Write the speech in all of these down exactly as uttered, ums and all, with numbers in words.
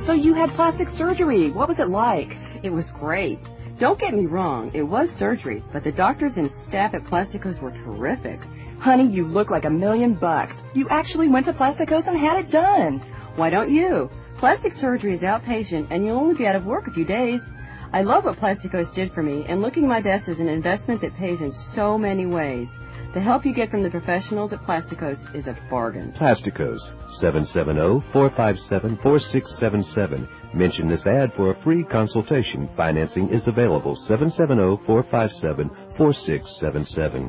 So you had plastic surgery. What was it like? It was great. Don't get me wrong, it was surgery, but the doctors and staff at Plasticos were terrific. Honey, you look like a million bucks. You actually went to Plasticos and had it done. Why don't you? Plastic surgery is outpatient, and you'll only be out of work a few days. I love what Plasticos did for me, and looking my best is an investment that pays in so many ways. The help you get from the professionals at Plasticos is a bargain. Plasticos, seven seven zero, four five seven, four six seven seven. Mention this ad for a free consultation. Financing is available, seven seven zero, four five seven, four six seven seven.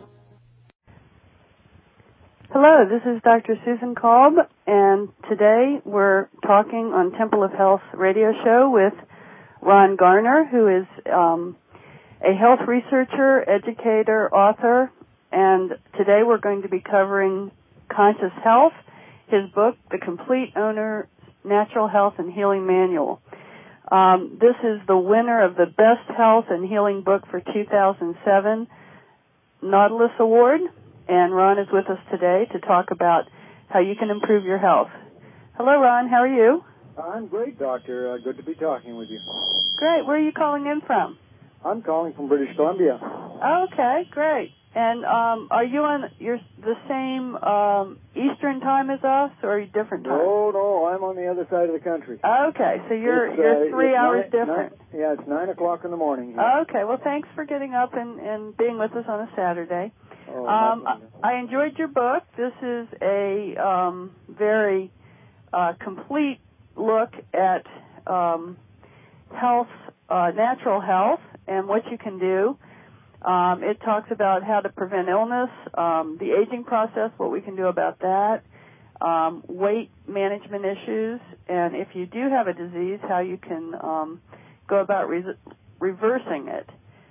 Hello, this is Doctor Susan Kolb, and today we're talking on Temple of Health radio show with Ron Garner, who is um, a health researcher, educator, author, and today we're going to be covering Conscious Health, his book, The Complete Owner Natural Health and Healing Manual. Um, this is the winner of the Best Health and Healing Book for two thousand seven Nautilus Award, and Ron is with us today to talk about how you can improve your health. Hello, Ron. How are you? I'm great, Doctor. Uh, good to be talking with you. Great. Where are you calling in from? I'm calling from British Columbia. Okay, great. And um, are you on you're the same um, Eastern time as us, or are you different time? No, no, I'm on the other side of the country. Okay, so you're it's, you're uh, three hours nine, different. Nine, yeah, it's nine o'clock in the morning here. Okay, well, thanks for getting up and, and being with us on a Saturday. Oh, um, I, I enjoyed your book. This is a um, very uh, complete look at um, health, uh, natural health, and what you can do. Um, it talks about how to prevent illness, um, the aging process, what we can do about that, um, weight management issues, and if you do have a disease, how you can um, go about re- reversing it.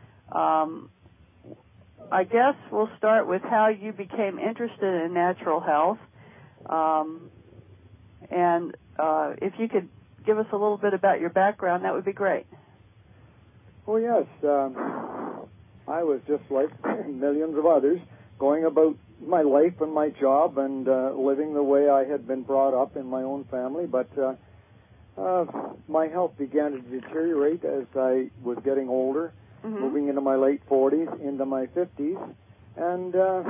Um, I guess we'll start with how you became interested in natural health, um, and uh, if you could give us a little bit about your background, that would be great. Oh, yes. Um, I was just like millions of others, going about my life and my job and uh, living the way I had been brought up in my own family. But uh, uh, my health began to deteriorate as I was getting older, mm-hmm. moving into my late forties, into my fifties. And uh,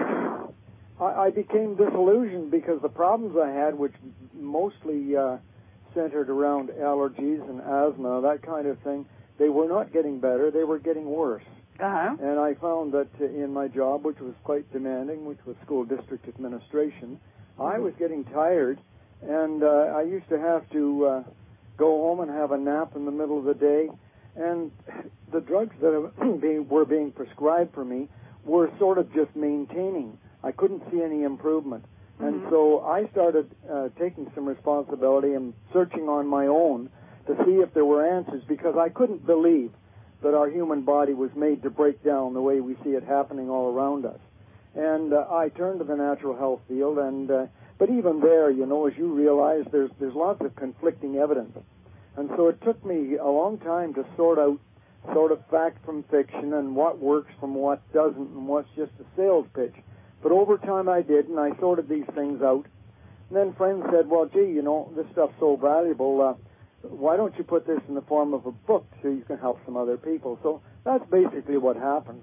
I, I became disillusioned because the problems I had, which mostly uh, centered around allergies and asthma, that kind of thing, they were not getting better, they were getting worse. Uh-huh. And I found that uh, in my job, which was quite demanding, which was school district administration, mm-hmm. I was getting tired, and uh, I used to have to uh, go home and have a nap in the middle of the day, and the drugs that were being prescribed for me were sort of just maintaining. I couldn't see any improvement. Mm-hmm. And so I started uh, taking some responsibility and searching on my own to see if there were answers, because I couldn't believe that our human body was made to break down the way we see it happening all around us. And uh, I turned to the natural health field, and uh, but even there, you know, as you realize, there's there's lots of conflicting evidence. And so it took me a long time to sort out sort of fact from fiction and what works from what doesn't and what's just a sales pitch. But over time I did, and I sorted these things out. And then friends said, well, gee, you know, this stuff's so valuable, uh, why don't you put this in the form of a book so you can help some other people? So that's basically what happened.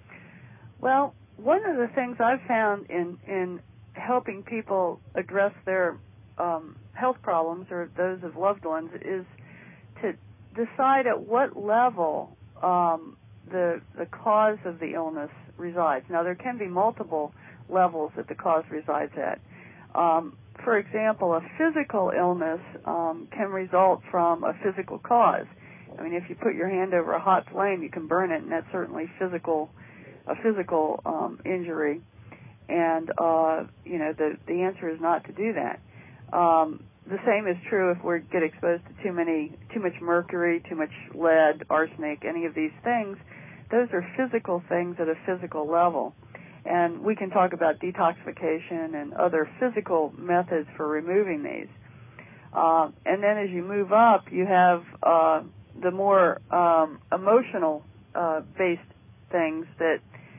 Well, one of the things I've found in, in helping people address their um, health problems or those of loved ones is to decide at what level um, the the cause of the illness resides. Now, there can be multiple levels that the cause resides at. Um, for example, a physical illness um, can result from a physical cause. I mean, if you put your hand over a hot flame, you can burn it, and that's certainly physical, a physical um, injury. And uh, you know, the the answer is not to do that. Um, the same is true if we get exposed to too many, too much mercury, too much lead, arsenic, any of these things. Those are physical things at a physical level. And we can talk about detoxification and other physical methods for removing these. Uh, and then as you move up, you have uh, the more um, emotional uh, based things that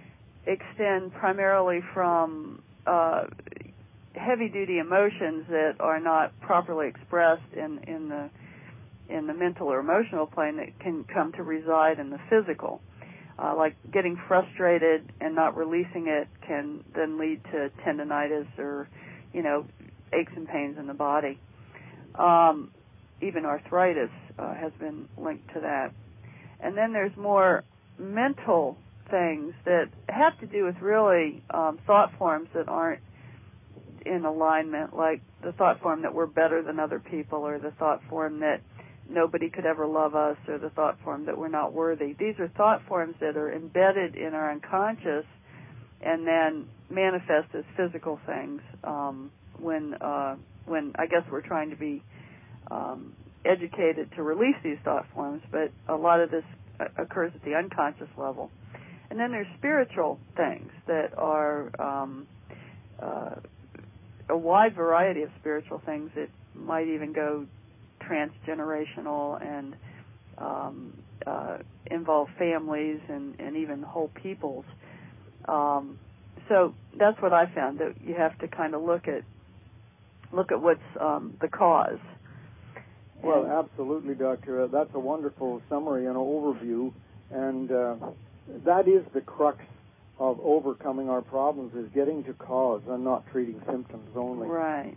extend primarily from uh, heavy-duty emotions that are not properly expressed in, in the in the mental or emotional plane that can come to reside in the physical. Uh, like getting frustrated and not releasing it can then lead to tendonitis or, you know, aches and pains in the body. Um, even arthritis uh, has been linked to that. And then there's more mental things that have to do with really um, thought forms that aren't in alignment, like the thought form that we're better than other people, or the thought form that nobody could ever love us, or the thought form that we're not worthy. These are thought forms that are embedded in our unconscious and then manifest as physical things um, when, uh, when I guess we're trying to be um, educated to release these thought forms, but a lot of this occurs at the unconscious level. And then there's spiritual things that are um, uh, a wide variety of spiritual things that might even go transgenerational and um, uh, involve families and, and even whole peoples. Um, so that's what I found, that you have to kind of look at look at what's um, the cause. Well, absolutely, Doctor. Uh, that's a wonderful summary and overview, and uh, that is the crux of overcoming our problems, is getting to cause and not treating symptoms only. Right.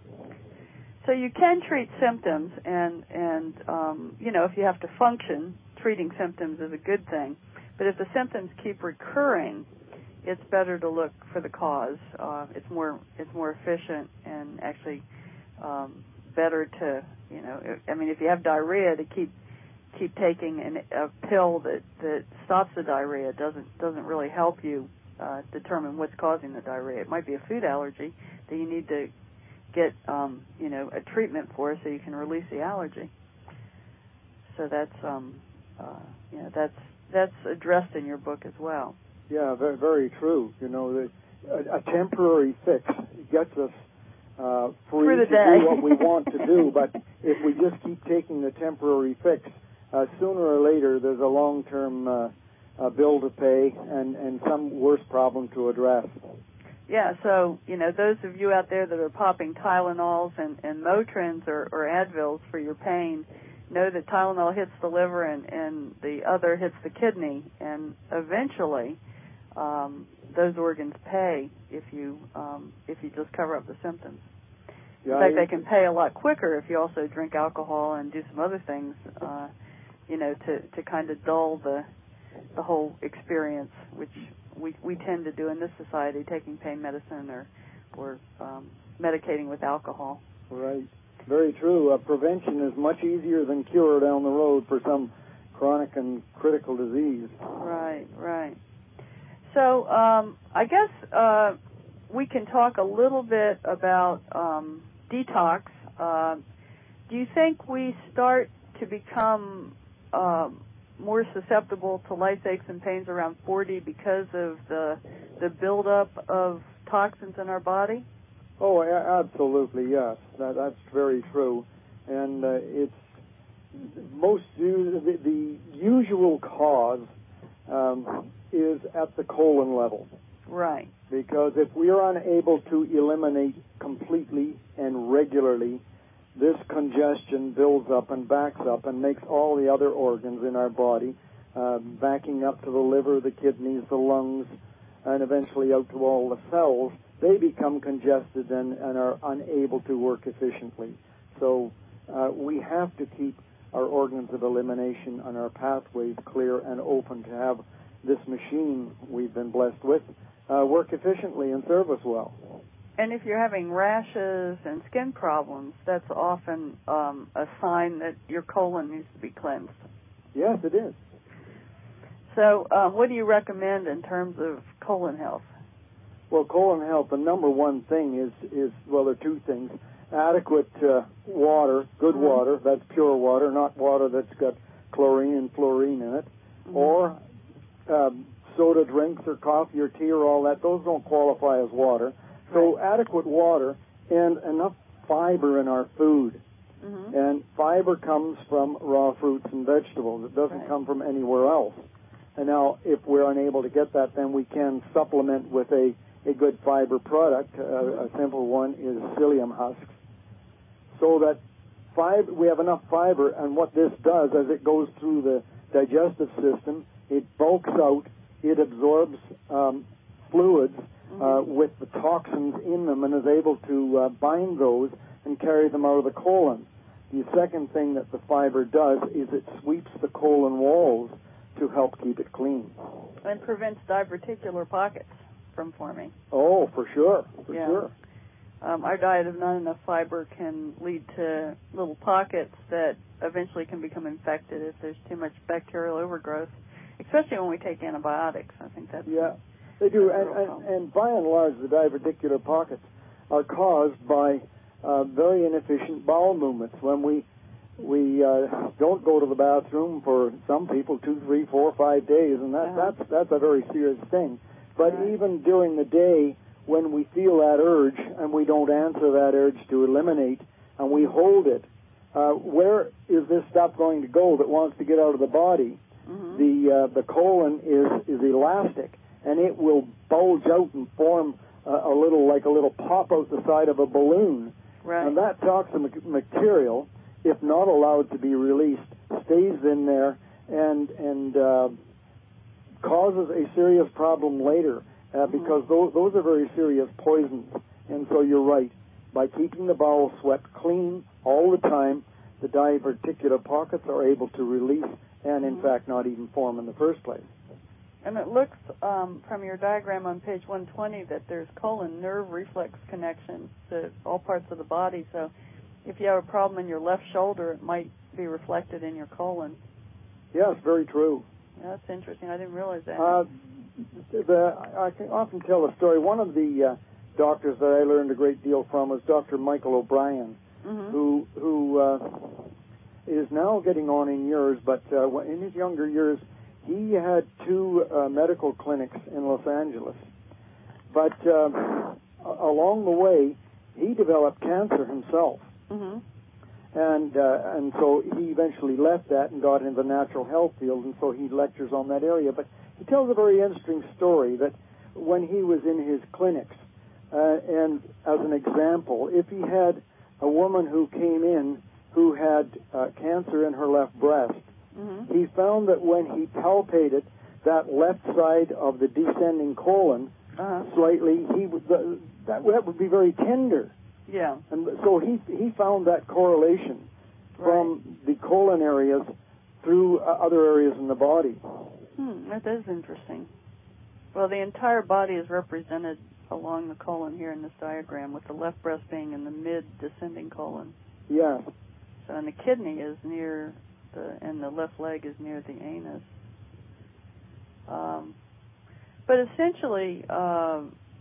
So you can treat symptoms, and, and um, you know, if you have to function, treating symptoms is a good thing. But if the symptoms keep recurring, it's better to look for the cause. Uh, it's more it's more efficient and actually um, better to, you know, I mean, if you have diarrhea, to keep keep taking an, a pill that, that stops the diarrhea doesn't doesn't really help you uh, determine what's causing the diarrhea. It might be a food allergy that you need to get, um, you know, a treatment for so you can release the allergy. So that's, um, uh, you know, that's that's addressed in your book as well. Yeah, very, very true. You know, the, a, a temporary fix gets us uh, free to day. do what we want to do, but if we just keep taking the temporary fix, uh, sooner or later there's a long-term uh, uh, bill to pay and, and some worse problem to address. Yeah, so, you know, those of you out there that are popping Tylenols and, and Motrins or, or Advils for your pain, know that Tylenol hits the liver and, and the other hits the kidney, and eventually um, those organs pay if you um, if you just cover up the symptoms. In Yeah, fact, I, they can pay a lot quicker if you also drink alcohol and do some other things, uh, you know, to, to kind of dull the the whole experience, which we we tend to do in this society, taking pain medicine or or um, medicating with alcohol. Right. Very true. Uh, prevention is much easier than cure down the road for some chronic and critical disease. Right, right. So um, I guess uh, we can talk a little bit about um, detox. Uh, do you think we start to become um, more susceptible to lice, aches, and pains around forty because of the the buildup of toxins in our body? Oh, a- absolutely, yes. That, that's very true. And uh, it's most u- the, the usual cause um, is at the colon level. Right. Because if we are unable to eliminate completely and regularly, this congestion builds up and backs up and makes all the other organs in our body, uh, backing up to the liver, the kidneys, the lungs, and eventually out to all the cells, they become congested and, and are unable to work efficiently. So uh, we have to keep our organs of elimination and our pathways clear and open to have this machine we've been blessed with uh, work efficiently and serve us well. And if you're having rashes and skin problems, that's often um, a sign that your colon needs to be cleansed. Yes, it is. So uh, what do you recommend in terms of colon health? Well, colon health, the number one thing is, is well, there are two things. Adequate uh, water, good mm-hmm. water, that's pure water, not water that's got chlorine and fluorine in it, mm-hmm. or um, soda drinks or coffee or tea or all that. Those don't qualify as water. So right. adequate water and enough fiber in our food. Mm-hmm. And fiber comes from raw fruits and vegetables. It doesn't right. come from anywhere else. And now, if we're unable to get that, then we can supplement with a, a good fiber product. Uh, a simple one is psyllium husks. So that fiber, we have enough fiber, and what this does, as it goes through the digestive system, it bulks out, it absorbs um, fluids mm-hmm. uh, with the toxins in them and is able to uh, bind those and carry them out of the colon. The second thing that the fiber does is it sweeps the colon walls to help keep it clean. And prevents diverticular pockets from forming. Oh, for sure, for yeah. sure. Um, our diet of not enough fiber can lead to little pockets that eventually can become infected if there's too much bacterial overgrowth, especially when we take antibiotics. I think that's yeah, they do. And, and, and by and large, the diverticular pockets are caused by uh, very inefficient bowel movements. When we we uh, don't go to the bathroom for some people two, three, four, five days, and that uh-huh. that's that's a very serious thing. But right. even during the day, when we feel that urge and we don't answer that urge to eliminate, and we hold it, uh, where is this stuff going to go that wants to get out of the body? Mm-hmm. The uh, the colon is is elastic, and it will bulge out and form a, a little like a little pop out the side of a balloon. Right. And that toxic material, if not allowed to be released, stays in there and and uh, causes a serious problem later. Uh, because mm-hmm. those, those are very serious poisons. And so you're right. By keeping the bowel swept clean all the time, the diverticular pockets are able to release and, in mm-hmm. fact, not even form in the first place. And it looks um, from your diagram on page one twenty that there's colon nerve reflex connections to all parts of the body. So if you have a problem in your left shoulder, it might be reflected in your colon. Yes, very true. Yeah, that's interesting. I didn't realize that. Uh, The, I can often tell a story. One of the uh, doctors that I learned a great deal from was Doctor Michael O'Brien, mm-hmm. who who uh, is now getting on in years, but uh, in his younger years, he had two uh, medical clinics in Los Angeles. But uh, along the way, he developed cancer himself, mm-hmm. and uh, and so he eventually left that and got into the natural health field, and so he lectures on that area. But he tells a very interesting story that when he was in his clinics, uh, and as an example, if he had a woman who came in who had uh, cancer in her left breast, mm-hmm. he found that when he palpated that left side of the descending colon uh-huh. slightly, he would, the, that, that would be very tender. Yeah. And so he he found that correlation right. from the colon areas through uh, other areas in the body. Hmm, that is interesting. Well, the entire body is represented along the colon here in this diagram, with the left breast being in the mid-descending colon. Yeah. So, and the kidney is near the, and the left leg is near the anus. Um, but essentially, uh,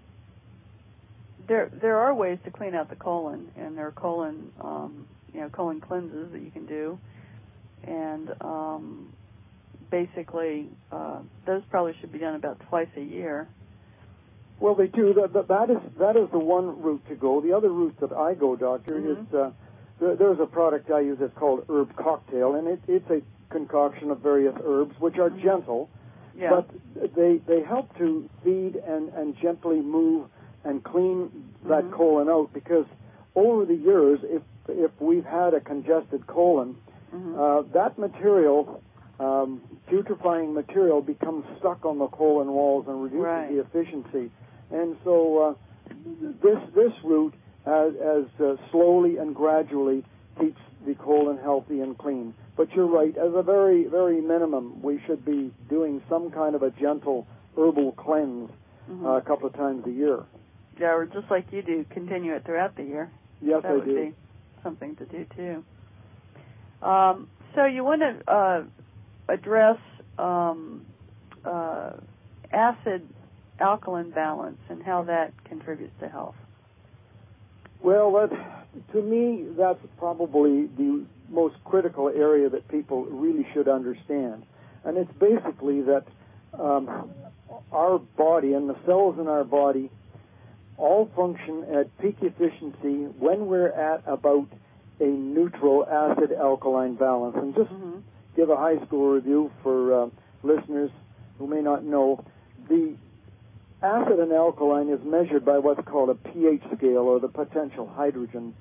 there there are ways to clean out the colon, and there are colon, um, you know, colon cleanses that you can do, and um, basically, uh, those probably should be done about twice a year. Well, they do. That, that, that is that is the one route to go. The other route that I go, Doctor, mm-hmm. is uh, there, there's a product I use that's called Herb Cocktail, and it, it's a concoction of various herbs, which are mm-hmm. gentle, yeah. but they they help to feed and, and gently move and clean that mm-hmm. colon out, because over the years, if if we've had a congested colon, mm-hmm. uh, that material, um, putrefying material, becomes stuck on the colon walls and reduces right. the efficiency. And so uh, this this route, as, as uh, slowly and gradually, keeps the colon healthy and clean. But you're right, as a very, very minimum, we should be doing some kind of a gentle herbal cleanse mm-hmm. uh, a couple of times a year. Yeah, or just like you do, continue it throughout the year. Yes, that I would do. be something to do, too. Um, so you want to uh, address um, uh, acid-alkaline balance and how that contributes to health. Well, that, to me, that's probably the most critical area that people really should understand. And it's basically that um, our body and the cells in our body all function at peak efficiency when we're at about a neutral acid-alkaline balance. And just mm-hmm. give a high school review for uh, listeners who may not know, the acid and alkaline is measured by what's called a pH scale, or the potential hydrogen.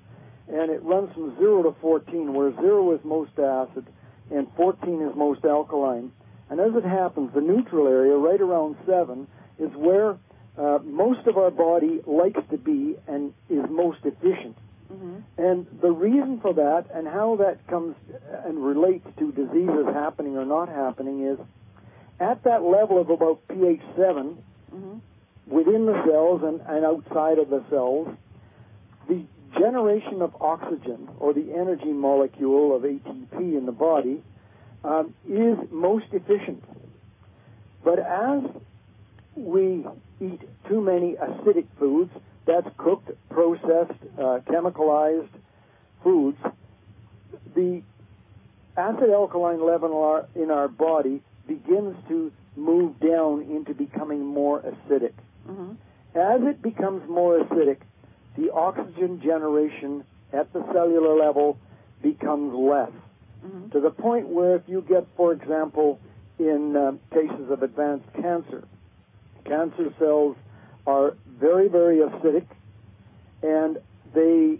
and it runs from zero to fourteen, where zero is most acid and fourteen is most alkaline. And as it happens, the neutral area, right around seven, is where uh, most of our body likes to be and is most efficient. Mm-hmm. And the reason for that and how that comes and relates to diseases happening or not happening is at that level of about pH seven, mm-hmm. within the cells and, and outside of the cells, the generation of oxygen, or the energy molecule of A T P in the body, um, is most efficient. But as we eat too many acidic foods, that's cooked, processed, uh, chemicalized foods, the acid-alkaline level in our body begins to move down into becoming more acidic. Mm-hmm. As it becomes more acidic, the oxygen generation at the cellular level becomes less, mm-hmm. to the point where if you get, for example, in uh, cases of advanced cancer, cancer cells are very, very acidic, and they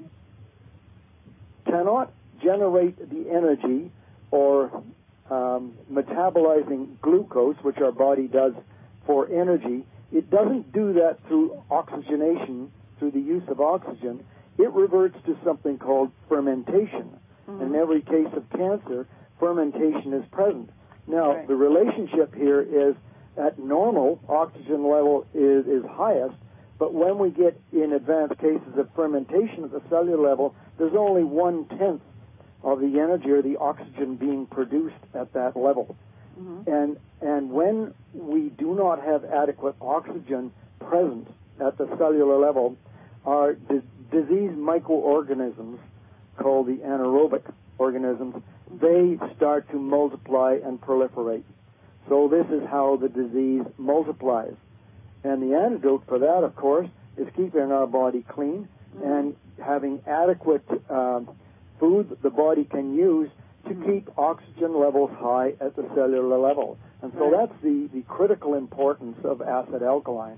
cannot generate the energy or um, metabolizing glucose, which our body does for energy. It doesn't do that through oxygenation, through the use of oxygen. It reverts to something called fermentation. Mm-hmm. In every case of cancer, fermentation is present. Now, right. the relationship here is at normal, oxygen level is, is highest, but when we get in advanced cases of fermentation at the cellular level, there's only one-tenth of the energy or the oxygen being produced at that level. Mm-hmm. And and when we do not have adequate oxygen present at the cellular level, our di- disease microorganisms, called the anaerobic organisms, they start to multiply and proliferate. So this is how the disease multiplies. And the antidote for that, of course, is keeping our body clean mm-hmm. and having adequate um, food that the body can use to mm-hmm. keep oxygen levels high at the cellular level. And so right. that's the, the critical importance of acid-alkaline.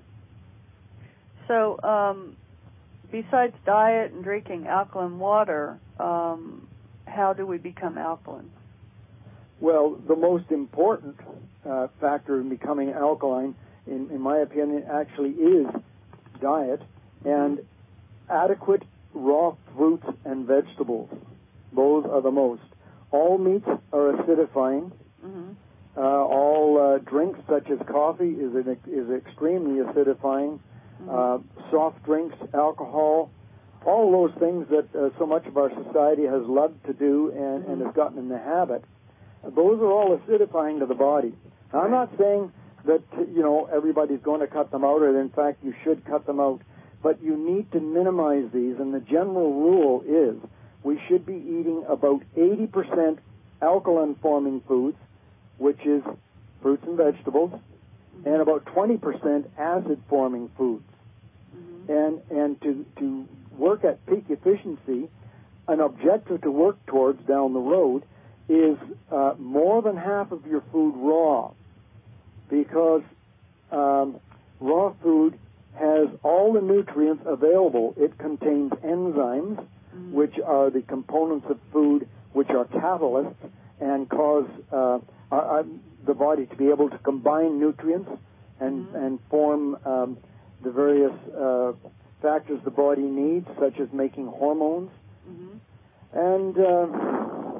So um, besides diet and drinking alkaline water, um, how do we become alkaline? Well, the most important uh, factor in becoming alkaline, in, in my opinion, actually is diet and adequate raw fruits and vegetables. Those are the most. All meats are acidifying. Mm-hmm. Uh, all uh, drinks, such as coffee, is an, is extremely acidifying. Mm-hmm. Uh, soft drinks, alcohol, all those things that uh, so much of our society has loved to do and, mm-hmm. and has gotten in the habit. Those are all acidifying to the body. Now, I'm not saying that, you know, everybody's going to cut them out, or in fact you should cut them out, but you need to minimize these, and the general rule is we should be eating about eighty percent alkaline-forming foods, which is fruits and vegetables, mm-hmm. and about twenty percent acid-forming foods. Mm-hmm. And and to, to work at peak efficiency, an objective to work towards down the road is uh, more than half of your food raw, because um, raw food has all the nutrients available. It contains enzymes, mm-hmm. which are the components of food which are catalysts and cause uh, our, our, the body to be able to combine nutrients and, mm-hmm. and form um, the various uh, factors the body needs, such as making hormones. Mm-hmm. And uh,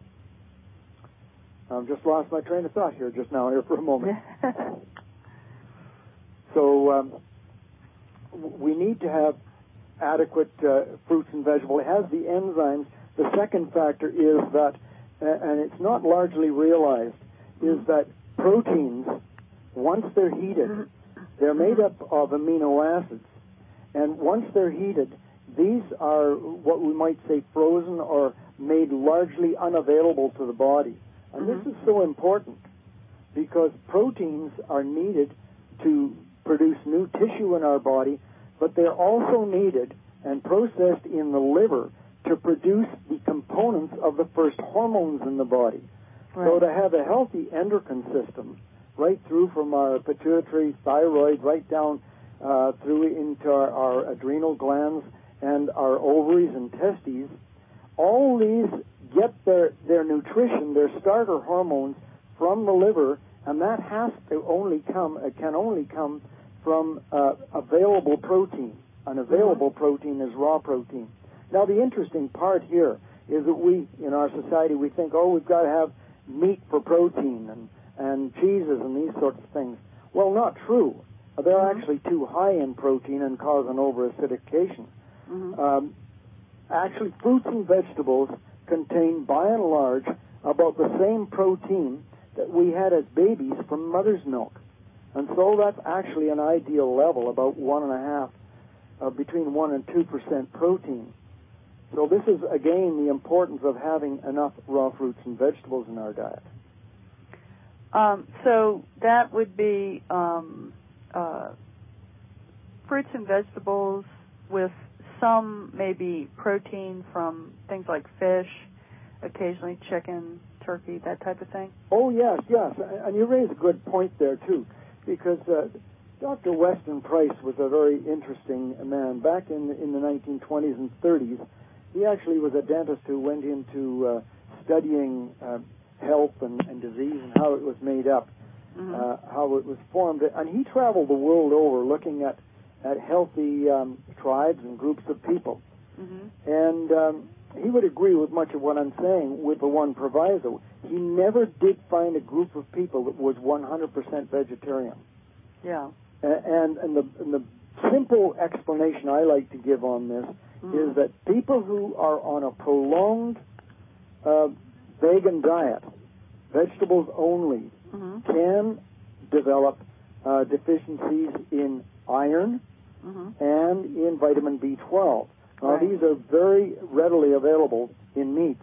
I've just lost my train of thought here just now, here for a moment. So um, we need to have adequate uh, fruits and vegetables. It has the enzymes. The second factor is that, and it's not largely realized, is that proteins, once they're heated, they're made up of amino acids. And once they're heated, these are what we might say frozen or made largely unavailable to the body. And mm-hmm. this is so important because proteins are needed to produce new tissue in our body, but they're also needed and processed in the liver to produce the components of the first hormones in the body. Right. So to have a healthy endocrine system, right through from our pituitary, thyroid, right down uh, through into our, our adrenal glands and our ovaries and testes, all these get their, their nutrition, their starter hormones from the liver, and that has to only come, it can only come from uh, available protein. An available mm-hmm. protein is raw protein. Now, the interesting part here is that we, in our society, we think, oh, we've got to have meat for protein and, and cheeses and these sorts of things. Well, not true. They're mm-hmm. actually too high in protein and cause an over-acidification. Mm-hmm. Um, actually, fruits and vegetables contain, by and large, about the same protein that we had as babies from mother's milk. And so that's actually an ideal level, about one and a half, uh, between one and two percent protein. So this is, again, the importance of having enough raw fruits and vegetables in our diet. Um, so that would be um, uh, fruits and vegetables with some maybe protein from things like fish, occasionally chicken, turkey, that type of thing? Oh, yes, yes. And you raise a good point there, too, because uh, Doctor Weston Price was a very interesting man. Back in, in the nineteen twenties and thirties, he actually was a dentist who went into uh, studying uh, health and, and disease and how it was made up, mm-hmm. uh, how it was formed. And he traveled the world over looking at, at healthy um, tribes and groups of people. Mm-hmm. And um, he would agree with much of what I'm saying, with the one proviso. He never did find a group of people that was one hundred percent vegetarian. Yeah. And, and, the, and the simple explanation I like to give on this mm-hmm. is that people who are on a prolonged uh, vegan diet, vegetables only, mm-hmm. can develop uh, deficiencies in iron mm-hmm. and in vitamin B twelve. Now, right. these are very readily available in meats.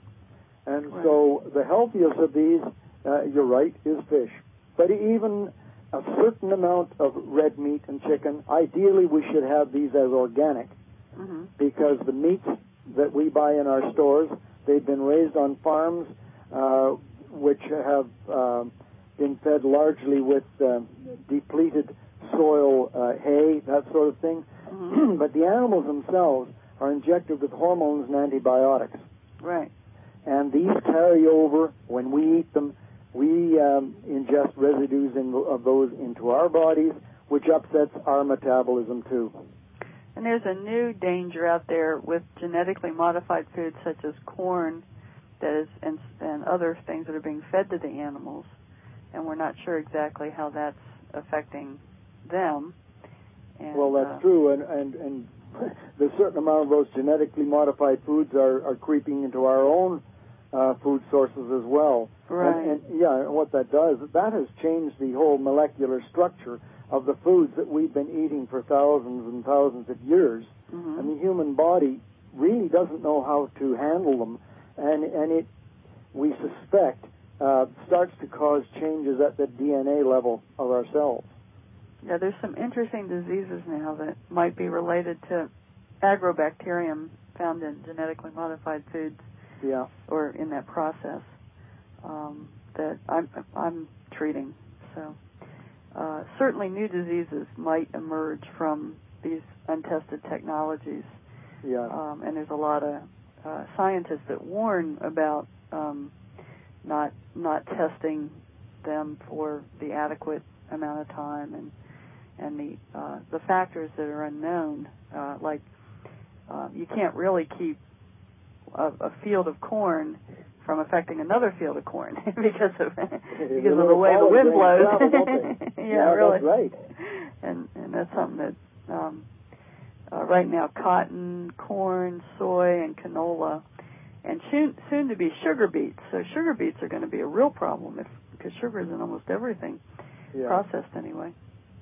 And right. so the healthiest of these, uh, you're right, is fish. But even a certain amount of red meat and chicken, ideally we should have these as organic mm-hmm. because the meats that we buy in our stores, they've been raised on farms uh, which have uh, been fed largely with uh, depleted soil, uh, hay, that sort of thing. Mm-hmm. But the animals themselves are injected with hormones and antibiotics. Right. And these carry over when we eat them. We um, ingest residues in, of those into our bodies, which upsets our metabolism too. And there's a new danger out there with genetically modified foods such as corn that is, and, and other things that are being fed to the animals, and we're not sure exactly how that's affecting them. And, well, that's uh, true, and, and, and the certain amount of those genetically modified foods are, are creeping into our own uh, food sources as well. Right. And, and, yeah, what that does, that has changed the whole molecular structure of the foods that we've been eating for thousands and thousands of years. Mm-hmm. And the human body really doesn't know how to handle them, and, and it, we suspect, uh, starts to cause changes at the D N A level of our cells. Yeah, there's some interesting diseases now that might be related to agrobacterium found in genetically modified foods. Yeah. Or in that process um, that I'm I'm treating. So uh, certainly new diseases might emerge from these untested technologies. Yeah. Um, and there's a lot of uh, scientists that warn about um, not not testing them for the adequate amount of time and and the uh, the factors that are unknown, uh, like uh, you can't really keep a, a field of corn from affecting another field of corn because of because of the way the wind blows. Travel, yeah, yeah, really. That's right. And and that's something that um, uh, right now cotton, corn, soy, and canola, and soon soon to be sugar beets. So sugar beets are going to be a real problem if because sugar is in almost everything yeah. processed anyway.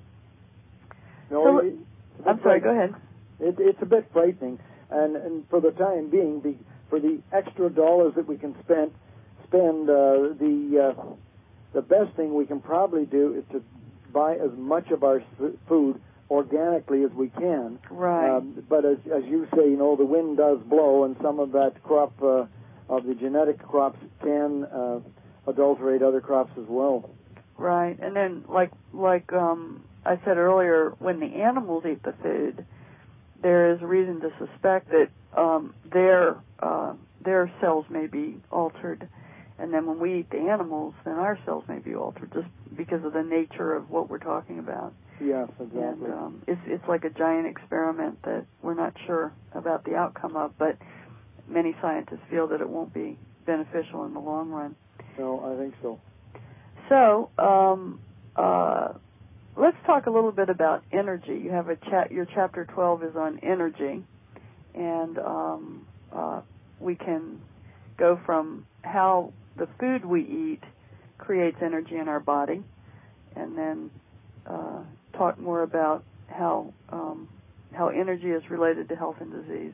No, so, it, I'm sorry. Go ahead. It, it's a bit frightening, and, and for the time being, the, for the extra dollars that we can spend, spend uh, the uh, the best thing we can probably do is to buy as much of our food organically as we can. Right. Um, but as as you say, you know, the wind does blow, and some of that crop uh, of the genetic crops can uh, adulterate other crops as well. Right, and then like like um, I said earlier, when the animals eat the food, there is reason to suspect that um, their uh, their cells may be altered. And then when we eat the animals, then our cells may be altered just because of the nature of what we're talking about. Yes, exactly. And um, it's it's like a giant experiment that we're not sure about the outcome of, but many scientists feel that it won't be beneficial in the long run. No, I think so. So um, uh, let's talk a little bit about energy. You have a chat. Your chapter twelve is on energy, and um, uh, we can go from how the food we eat creates energy in our body, and then uh, talk more about how um, how energy is related to health and disease.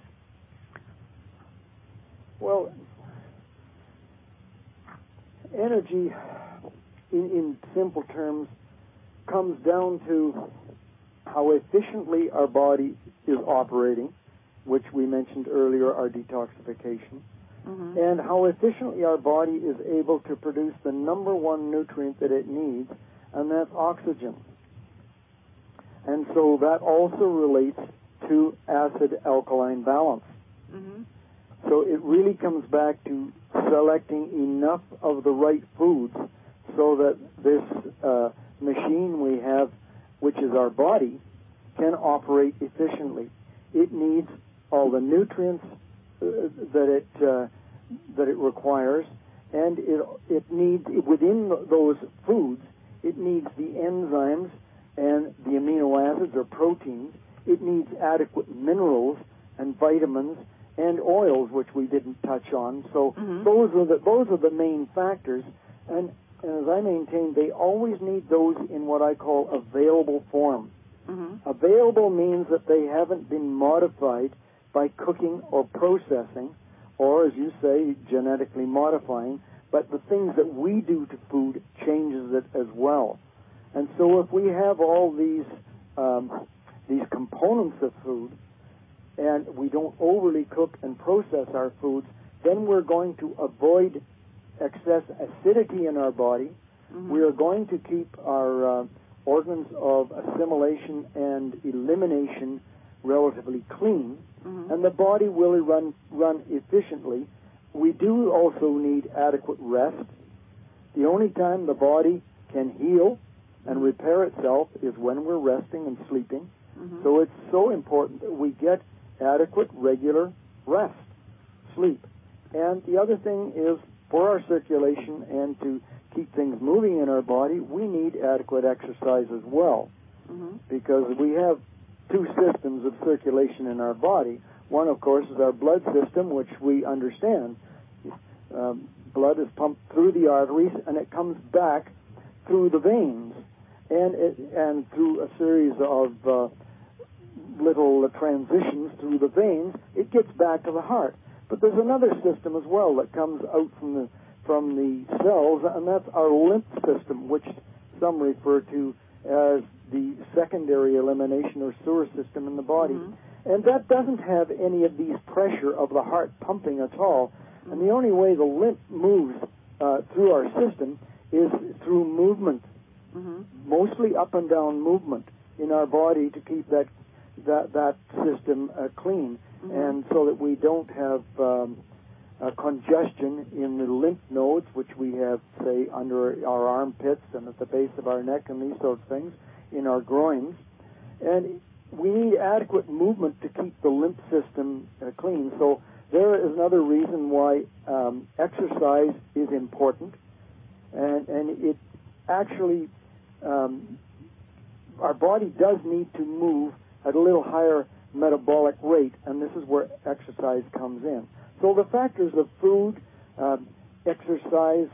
Well, energy, in, in simple terms, comes down to how efficiently our body is operating, which we mentioned earlier, our detoxification. Mm-hmm. And how efficiently our body is able to produce the number one nutrient that it needs, and that's oxygen. And so that also relates to acid-alkaline balance. Mm-hmm. So it really comes back to selecting enough of the right foods so that this uh, machine we have, which is our body, can operate efficiently. It needs all the nutrients uh, that it uh, that it requires, and it it needs within those foods. It needs the enzymes and the amino acids or proteins. It needs adequate minerals and vitamins and oils, which we didn't touch on. So mm-hmm. those are the those are the main factors, and, and as I maintain, they always need those in what I call available form. Mm-hmm. Available means that they haven't been modified by cooking or processing, or, as you say, genetically modifying, but the things that we do to food changes it as well. And so if we have all these um, these components of food, and we don't overly cook and process our foods, then we're going to avoid excess acidity in our body. Mm-hmm. We are going to keep our uh, organs of assimilation and elimination relatively clean, mm-hmm. and the body will run run efficiently. We do also need adequate rest. The only time the body can heal and repair itself is when we're resting and sleeping. Mm-hmm. So it's so important that we get adequate, regular rest, sleep. And the other thing is, for our circulation and to keep things moving in our body, we need adequate exercise as well. Mm-hmm. Because we have two systems of circulation in our body. One, of course, is our blood system, which we understand. Um, blood is pumped through the arteries, and it comes back through the veins, and it, and through a series of uh, little uh, transitions through the veins, it gets back to the heart. But there's another system as well that comes out from the from the cells, and that's our lymph system, which some refer to as the secondary elimination or sewer system in the body. Mm-hmm. And that doesn't have any of these pressure of the heart pumping at all. Mm-hmm. And the only way the lymph moves uh, through our system is through movement, mm-hmm. mostly up and down movement in our body to keep that that that system uh, clean, mm-hmm. and so that we don't have um, uh, congestion in the lymph nodes, which we have, say, under our armpits and at the base of our neck and these sorts of things, in our groins. And we need adequate movement to keep the lymph system uh, clean. So there is another reason why um, exercise is important, and, and it actually, um, our body does need to move at a little higher metabolic rate, and this is where exercise comes in. So the factors of food, um, exercise,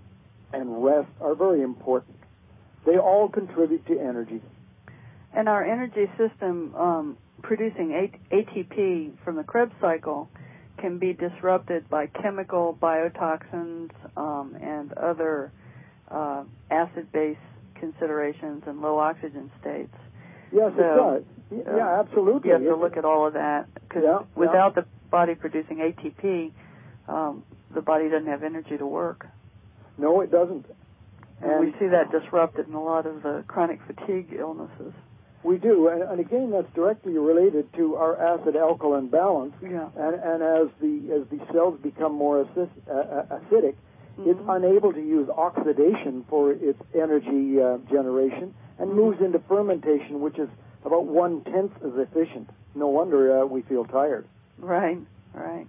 and rest are very important. They all contribute to energy. And our energy system um, producing A T P from the Krebs cycle can be disrupted by chemical biotoxins um, and other uh, acid-base considerations and low oxygen states. Yes, so, it does. Yeah, uh, absolutely. You have to look at all of that, because yeah, without yeah. the body producing A T P, um, the body doesn't have energy to work. No, it doesn't. And, and we see that disrupted in a lot of the chronic fatigue illnesses. We do, and, and again, that's directly related to our acid-alkaline balance. Yeah. And, and as the as the cells become more assist, uh, acidic, mm-hmm. it's unable to use oxidation for its energy uh, generation, and mm-hmm. moves into fermentation, which is about one-tenth as efficient. No wonder uh, we feel tired. Right, right.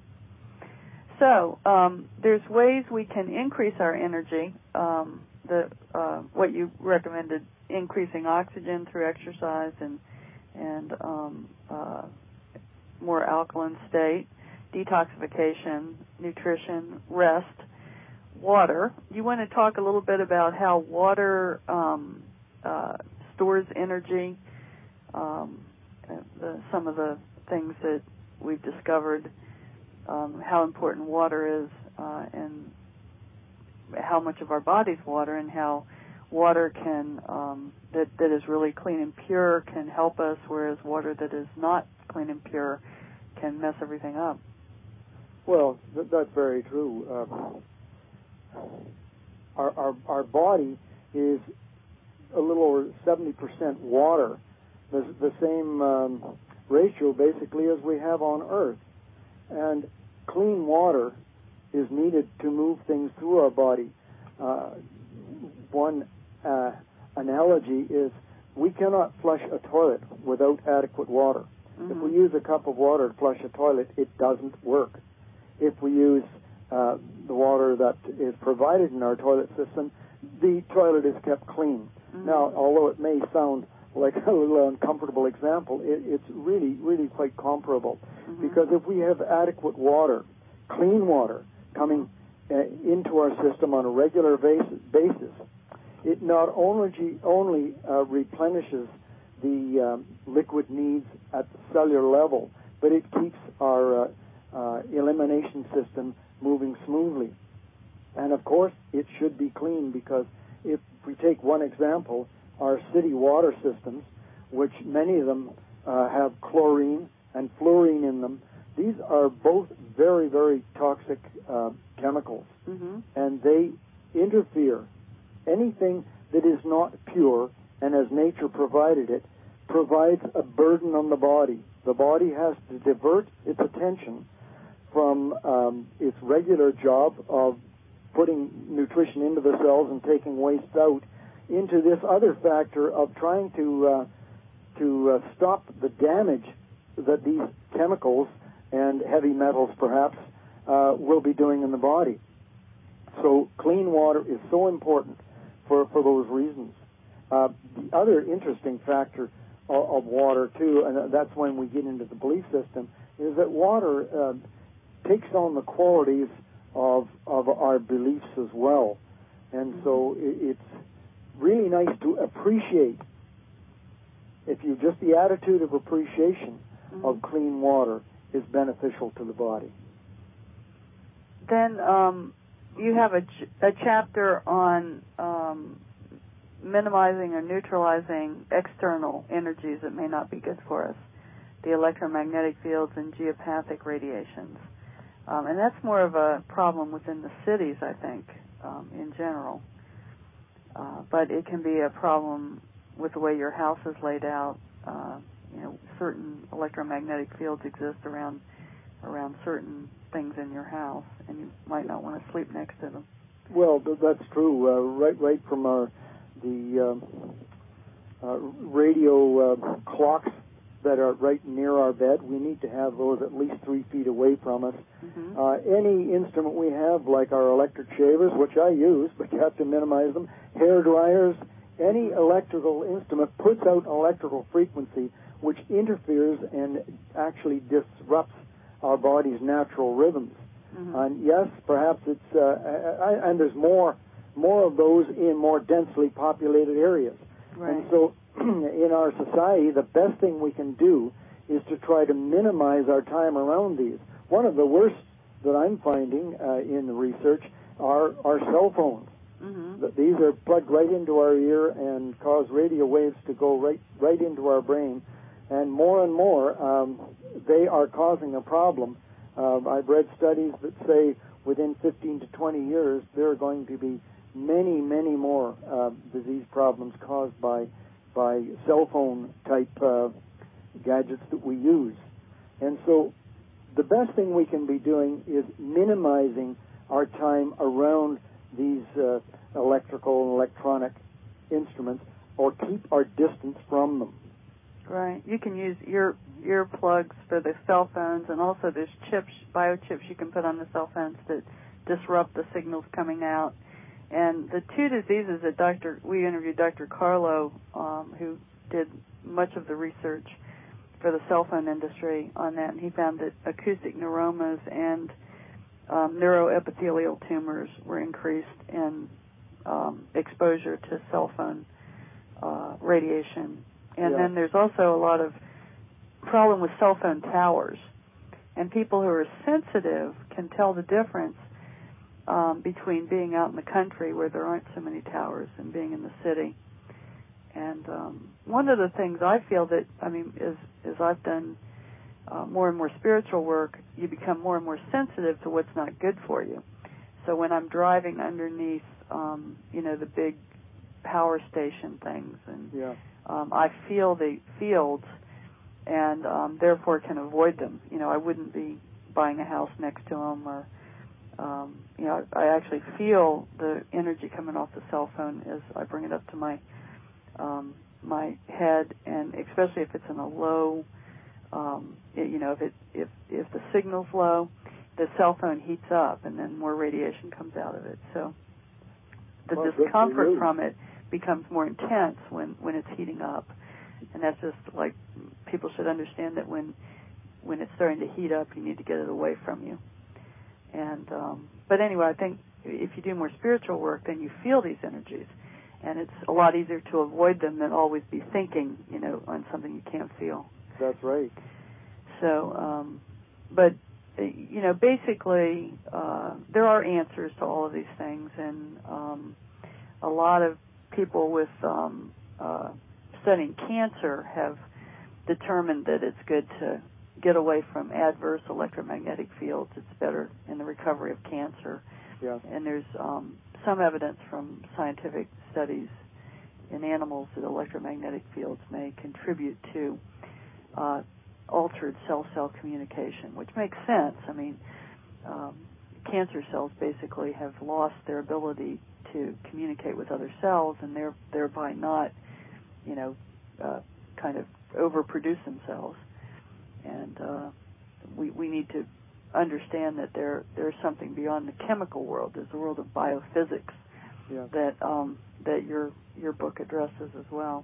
So um, there's ways we can increase our energy. Um, the uh, what you recommended, increasing oxygen through exercise and and um, uh, more alkaline state, detoxification, nutrition, rest, water. You want to talk a little bit about how water um, uh, stores energy, um, the, some of the things that we've discovered, um, how important water is, uh, and how much of our body's water, and how water can um, that that is really clean and pure can help us, whereas water that is not clean and pure can mess everything up. Well, th- that's very true. Uh, our, our our body is a little over seventy percent water, the, the same um, ratio basically as we have on Earth, and clean water is needed to move things through our body. Uh, one uh, analogy is we cannot flush a toilet without adequate water. Mm-hmm. If we use a cup of water to flush a toilet, it doesn't work. If we use uh, the water that is provided in our toilet system, the toilet is kept clean. Mm-hmm. Now, although it may sound like a little uncomfortable example, it, it's really, really quite comparable. Mm-hmm. Because if we have adequate water, clean water, coming uh, into our system on a regular basis, basis it not only, only uh, replenishes the um, liquid needs at the cellular level, but it keeps our uh, uh, elimination system moving smoothly. And of course, it should be clean, because if we take one example, our city water systems, which many of them uh, have chlorine and fluorine in them, these are both very, very toxic uh, chemicals, mm-hmm. and they interfere. Anything that is not pure, and as nature provided it, provides a burden on the body. The body has to divert its attention from um, its regular job of putting nutrition into the cells and taking waste out, into this other factor of trying to uh, to uh, stop the damage that these chemicals and heavy metals, perhaps, uh, will be doing in the body. So clean water is so important for, for those reasons. Uh, the other interesting factor of, of water, too, and that's when we get into the belief system, is that water uh, takes on the qualities of, of our beliefs as well. And so it, it's really nice to appreciate, if you just the attitude of appreciation mm-hmm. of clean water is beneficial to the body. Then um, you have a, ch- a chapter on um, minimizing or neutralizing external energies that may not be good for us, the electromagnetic fields and geopathic radiations. Um, and that's more of a problem within the cities, I think, um, in general. Uh, but it can be a problem with the way your house is laid out. Uh, you know, certain electromagnetic fields exist around around certain things in your house, and you might not want to sleep next to them. Well, that's true. Uh, right, right from our the um, uh, radio uh, clocks that are right near our bed, we need to have those at least three feet away from us. Mm-hmm. Uh, any instrument we have, like our electric shavers, which I use, but you have to minimize them, hair dryers, any electrical instrument puts out an electrical frequency which interferes and actually disrupts our body's natural rhythms. Mm-hmm. And yes, perhaps it's, uh, I, and there's more, more of those in more densely populated areas. Right. And so in our society, the best thing we can do is to try to minimize our time around these. One of the worst that I'm finding uh, in the research are our cell phones. Mm-hmm. These are plugged right into our ear and cause radio waves to go right right into our brain. And more and more, um, they are causing a problem. Uh, I've read studies that say within fifteen to twenty years, there are going to be many, many more uh, disease problems caused by by cell phone type uh, gadgets that we use. And so the best thing we can be doing is minimizing our time around these uh, electrical and electronic instruments, or keep our distance from them. Right. You can use ear earplugs for the cell phones, and also there's chips, biochips you can put on the cell phones that disrupt the signals coming out. And the two diseases that Doctor we interviewed Doctor Carlo, um, who did much of the research for the cell phone industry on that, and he found that acoustic neuromas and um, neuroepithelial tumors were increased in um, exposure to cell phone uh, radiation. And yeah. then there's also a lot of problem with cell phone towers. And people who are sensitive can tell the difference um, between being out in the country where there aren't so many towers and being in the city. And um, one of the things I feel that, I mean, is, is I've done uh, more and more spiritual work, you become more and more sensitive to what's not good for you. So when I'm driving underneath, um, you know, the big power station things, and yeah. um, I feel the fields and um, therefore can avoid them. You know, I wouldn't be buying a house next to them, or, um, you know, I actually feel the energy coming off the cell phone as I bring it up to my um, my head, and especially if it's in a low, um, it, you know, if it if if the signal's low, the cell phone heats up, and then more radiation comes out of it. So the well, discomfort from it becomes more intense when, when it's heating up. And that's just like, people should understand that when when it's starting to heat up, you need to get it away from you. And um, but anyway, I think if you do more spiritual work, then you feel these energies, and it's a lot easier to avoid them than always be thinking, you know, on something you can't feel. That's right. So, um, but you know, basically, uh, there are answers to all of these things, and um, a lot of people with um, uh, studying cancer have determined that it's good to get away from adverse electromagnetic fields. It's better in the recovery of cancer. Yeah. And there's um, some evidence from scientific studies in animals that electromagnetic fields may contribute to uh, altered cell-cell communication, which makes sense. I mean, um, cancer cells basically have lost their ability to communicate with other cells, and they're thereby not, you know, uh, kind of overproduce themselves. And uh, we we need to understand that there there's something beyond the chemical world. There's a world of biophysics yeah. that um, that your your book addresses as well.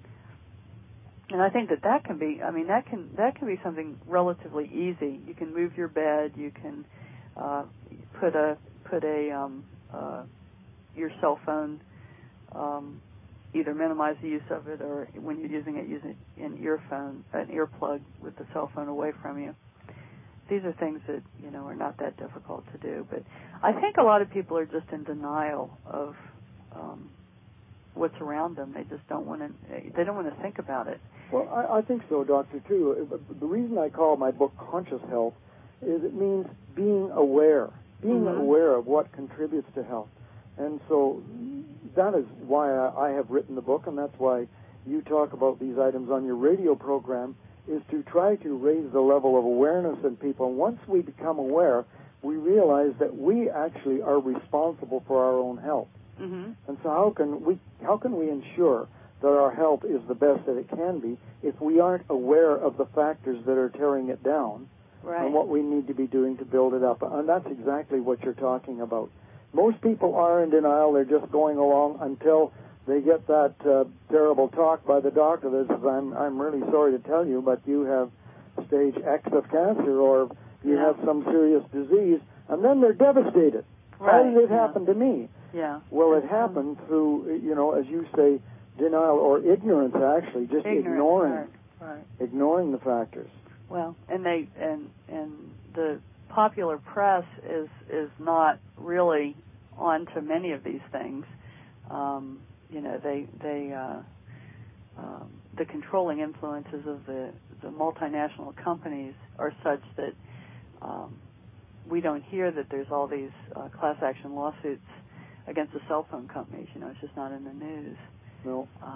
And I think that that can be, I mean, that can that can be something relatively easy. You can move your bed. You can uh, put a put a um, uh, your cell phone, um, either minimize the use of it, or when you're using it, use an earphone, an earplug with the cell phone away from you. These are things that, you know, are not that difficult to do. But I think a lot of people are just in denial of um, what's around them. They just don't want to. They don't want to think about it. Well, I, I think so, Doctor, too. The reason I call my book Conscious Health is it means being aware, being mm-hmm. aware of what contributes to health. And so that is why I, I have written the book, and that's why you talk about these items on your radio program, is to try to raise the level of awareness in people. And once we become aware, we realize that we actually are responsible for our own health. Mm-hmm. And so how can we how can we ensure that our health is the best that it can be if we aren't aware of the factors that are tearing it down, right, and what we need to be doing to build it up? And that's exactly what you're talking about. Most people are in denial. They're just going along until they get that uh, terrible talk by the doctor that says, I'm, I'm really sorry to tell you, but you have stage X of cancer, or you yeah. have some serious disease, and then they're devastated. Right. How did it yeah. happen to me? Yeah. Well, it happened through, you know, as you say, denial or ignorance, actually, just ignorance, ignoring, right. Right. ignoring the factors. Well, and they and and the popular press is is not really on to many of these things. Um, you know, they they uh, um, the controlling influences of the the multinational companies are such that um, we don't hear that there's all these uh, class action lawsuits against the cell phone companies. You know, it's just not in the news. No. Um,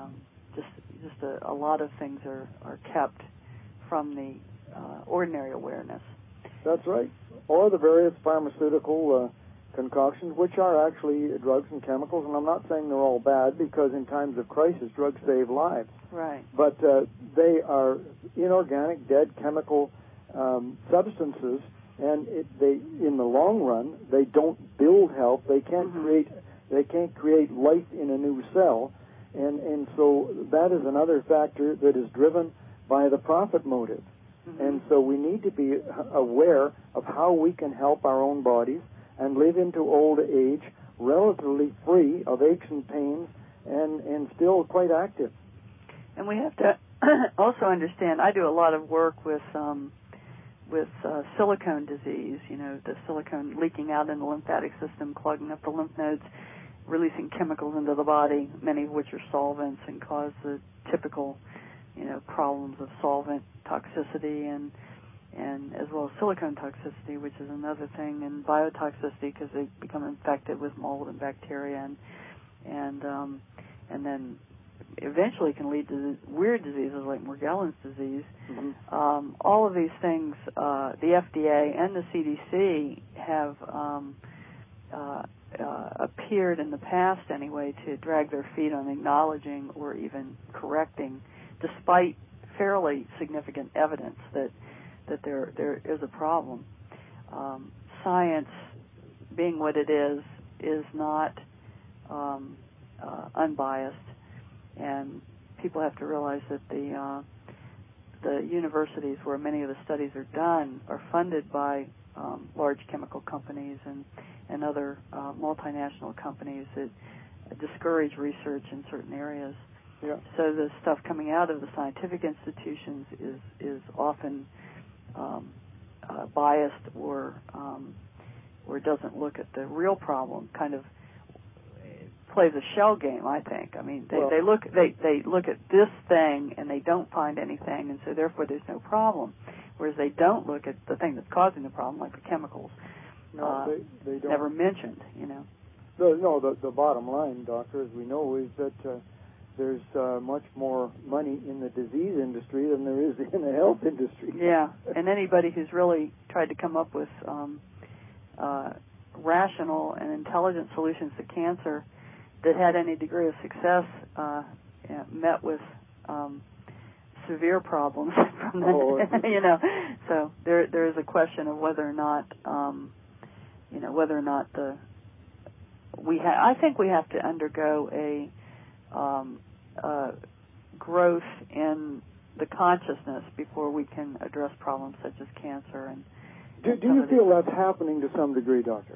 just just a, a lot of things are, are kept from the uh, ordinary awareness. That's right. Or the various pharmaceutical uh, concoctions, which are actually drugs and chemicals, and I'm not saying they're all bad, because in times of crisis, drugs save lives. Right. But uh, they are inorganic, dead chemical um, substances, and it, they, in the long run, they don't build health. They can't mm-hmm. create, they can't create life in a new cell, and and so that is another factor that is driven by the profit motive. Mm-hmm. And so we need to be aware of how we can help our own bodies and live into old age relatively free of aches and pains and, and still quite active. And we have to also understand, I do a lot of work with um, with uh, silicone disease, you know, the silicone leaking out in the lymphatic system, clogging up the lymph nodes, releasing chemicals into the body, many of which are solvents and cause the typical, you know, problems of solvent toxicity and and as well as silicone toxicity, which is another thing, and biotoxicity because they become infected with mold and bacteria, and and um, and then eventually can lead to weird diseases like Morgellons disease. Mm-hmm. Um, all of these things, uh, the F D A and the C D C have um, uh, uh, appeared in the past anyway to drag their feet on acknowledging or even correcting, despite fairly significant evidence that that there there is a problem. Um, science, being what it is, is not um, uh, unbiased, and people have to realize that the uh, the universities where many of the studies are done are funded by um, large chemical companies and and other uh, multinational companies that discourage research in certain areas. Yeah. So the stuff coming out of the scientific institutions is is often um, uh, biased or um, or doesn't look at the real problem. Kind of plays a shell game, I think. I mean, they, well, they look they they look at this thing and they don't find anything, and so therefore there's no problem. Whereas they don't look at the thing that's causing the problem, like the chemicals. No, uh, they, they don't. Never mentioned, you know. The, no, the the bottom line, doctor, as we know, is that. Uh, There's uh, much more money in the disease industry than there is in the health industry. Yeah, and anybody who's really tried to come up with um, uh, rational and intelligent solutions to cancer that had any degree of success uh, yeah, met with um, severe problems from the, oh, you know. So there there is a question of whether or not um, you know whether or not the we ha- I think we have to undergo a Um, uh, growth in the consciousness before we can address problems such as cancer. And, do, and do you feel that's happening to some degree, Doctor?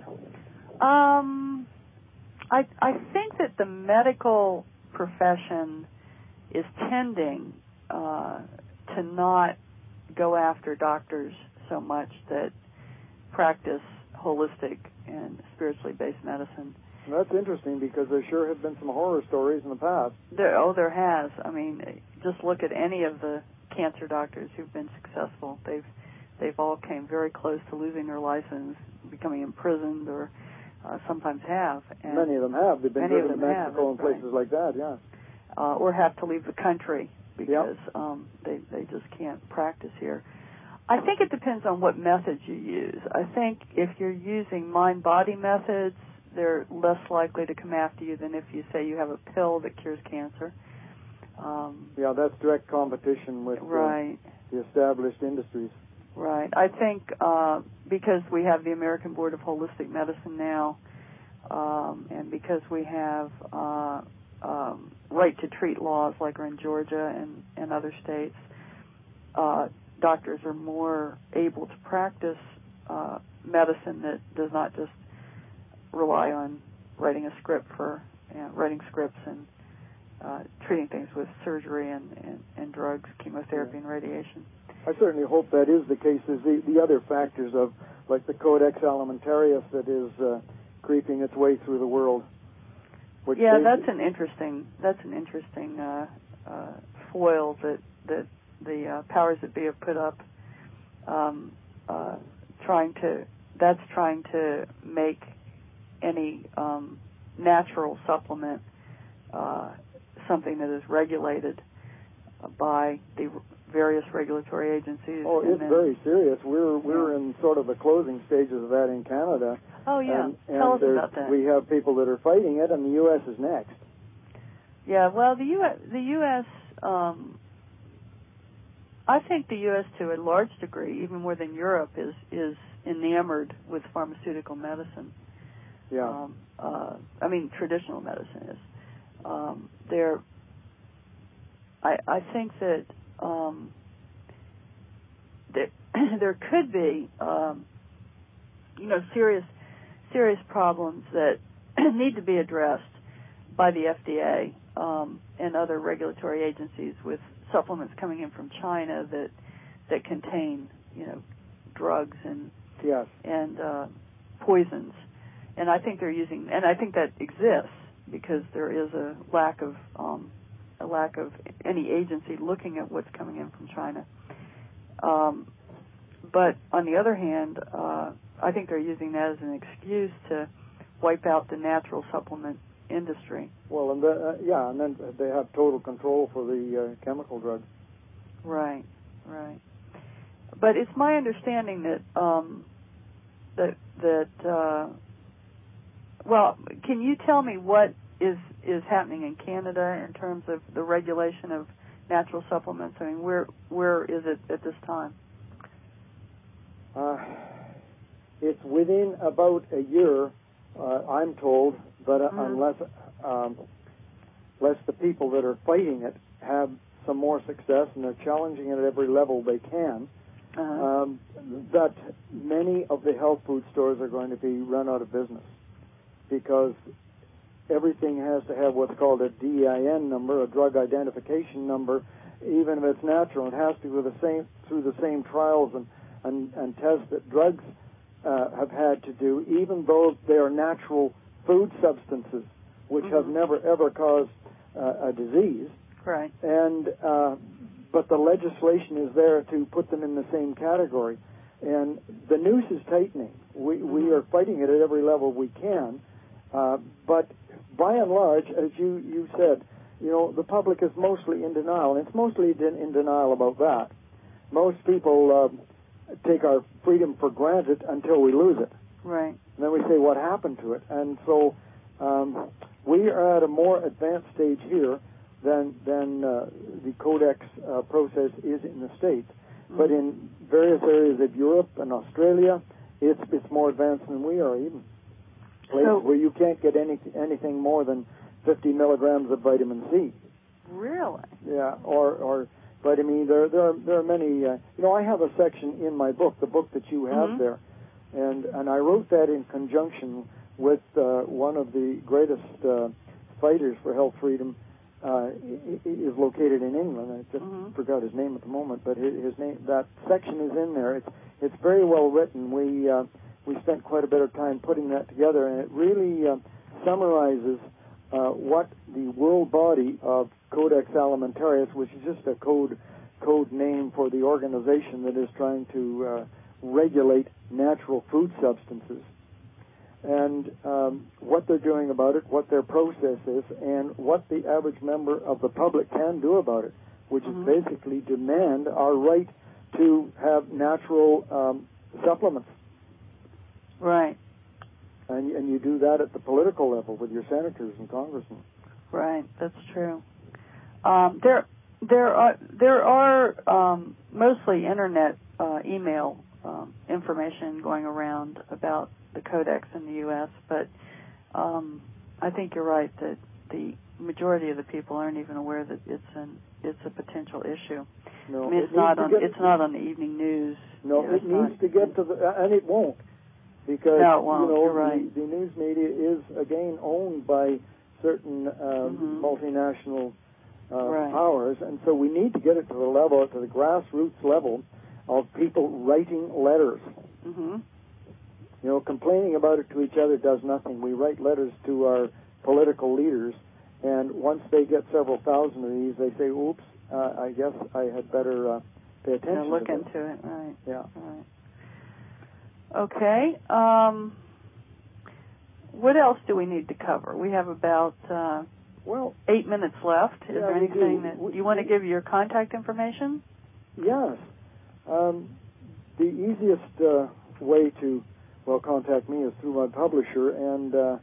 Um, I I think that the medical profession is tending uh, to not go after doctors so much that practice holistic and spiritually based medicine. That's interesting because there sure have been some horror stories in the past. There, oh, there has. I mean, just look at any of the cancer doctors who've been successful. They've they've all came very close to losing their license, becoming imprisoned, or uh, sometimes have. And many of them have. They've been driven to Mexico have, and places right. like that, yeah. Uh, or have to leave the country because yep. um, they they just can't practice here. I think it depends on what methods you use. I think if you're using mind-body methods, they're less likely to come after you than if you say you have a pill that cures cancer. Um, yeah, that's direct competition with right. uh, the established industries. Right. I think uh, because we have the American Board of Holistic Medicine now, um, and because we have uh, um, right-to-treat laws like are in Georgia and, and other states, uh, doctors are more able to practice uh, medicine that does not just rely on writing a script for you know, writing scripts and uh, treating things with surgery and, and, and drugs, chemotherapy, yeah. and radiation. I certainly hope that is the case. Is the, the other factors of, like the Codex Alimentarius that is uh, creeping its way through the world. Which yeah, that's an interesting. That's an interesting uh, uh, foil that that the uh, powers that be have put up, um, uh, trying to. That's trying to make any um, natural supplement uh, something that is regulated by the various regulatory agencies. Oh, it's then, very serious. We're we're yeah. in sort of the closing stages of that in Canada. Oh, yeah. And, Tell and us about that. We have people that are fighting it, and the U S is next. Yeah, well, the U S, the U S um, I think the U S to a large degree, even more than Europe, is is enamored with pharmaceutical medicine. Yeah. Um, uh, I mean, traditional medicine is. Um, they're. I I think that um, there there could be um, you know serious serious problems that need to be addressed by the F D A um, and other regulatory agencies with supplements coming in from China that that contain you know drugs and yes. and uh, poisons, and I think they're using and I think that exists because there is a lack of um, a lack of any agency looking at what's coming in from China. Um, but on the other hand, uh, I think they're using that as an excuse to wipe out the natural supplement industry. Well, and the, uh, yeah, and then they have total control for the uh, chemical drugs. Right, right. But it's my understanding that um, that that uh, well, can you tell me what is is happening in Canada in terms of the regulation of natural supplements? I mean, where where is it at this time? Uh, it's within about a year, uh, I'm told, but uh, mm-hmm. unless um, unless the people that are fighting it have some more success and they're challenging it at every level they can, uh-huh. um, that many of the health food stores are going to be run out of business because everything has to have what's called a D I N number, a drug identification number, even if it's natural. It has to go the same through the same trials and, and, and tests that drugs uh, have had to do, even though they are natural food substances, which mm-hmm. have never, ever caused uh, a disease. Right. And uh, but the legislation is there to put them in the same category. And the noose is tightening. We, mm-hmm. we are fighting it at every level we can. Uh, but by and large, as you, you said, you know, the public is mostly in denial. And it's mostly in, in denial about that. Most people uh, take our freedom for granted until we lose it. Right. And then we say, what happened to it? And so um, we are at a more advanced stage here than, than uh, the Codex uh, process is in the States. Mm-hmm. But in various areas of Europe and Australia, it's, it's more advanced than we are even. Places so, where you can't get any, anything more than fifty milligrams of vitamin C. Really? Yeah, or, or vitamin E. There, there, are, there are many. Uh, you know, I have a section in my book, the book that you have mm-hmm. there, and and I wrote that in conjunction with uh, one of the greatest uh, fighters for health freedom. Uh, is located in England. I just mm-hmm. forgot his name at the moment, but his, his name. That section is in there. It's it's very well written. We uh, we spent quite a bit of time putting that together, and it really uh, summarizes uh, what the world body of Codex Alimentarius, which is just a code code name for the organization that is trying to uh, regulate natural food substances, and um, what they're doing about it, what their process is, and what the average member of the public can do about it, which mm-hmm. is basically demand our right to have natural um, supplements. Right. And, and you do that at the political level with your senators and congressmen. Right, that's true. Um, there, there are there are um, mostly internet uh, email um, information going around about the Codex in the U S, but um, I think you're right that the majority of the people aren't even aware that it's an it's a potential issue. No, I mean, it's it not on get, it's not on the evening news. No, you know, it needs not, to get to the and it won't because no, it won't. you know You're right. the, the news media is again owned by certain um, mm-hmm. multinational uh, right. powers, and so we need to get it to the level, to the grassroots level of people writing letters. Mm-hmm. You know, complaining about it to each other does nothing. We write letters to our political leaders, and once they get several thousand of these, they say, oops, uh, I guess I had better uh, pay attention yeah, look to into it. Right. Yeah. Right. Okay. Um, what else do we need to cover? We have about uh, well, eight minutes left. Is yeah, there anything that we, you want to give your contact information? Yes. Um, the easiest uh, way to, well, contact me is through my publisher, and uh,